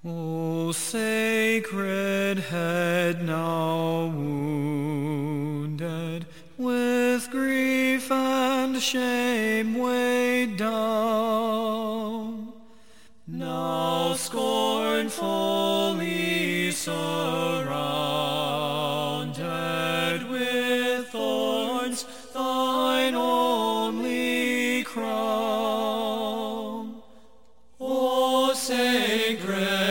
O sacred head now wounded, with grief and shame weighed down, now scornfully surrounded with thorns, thine only crown. O sacred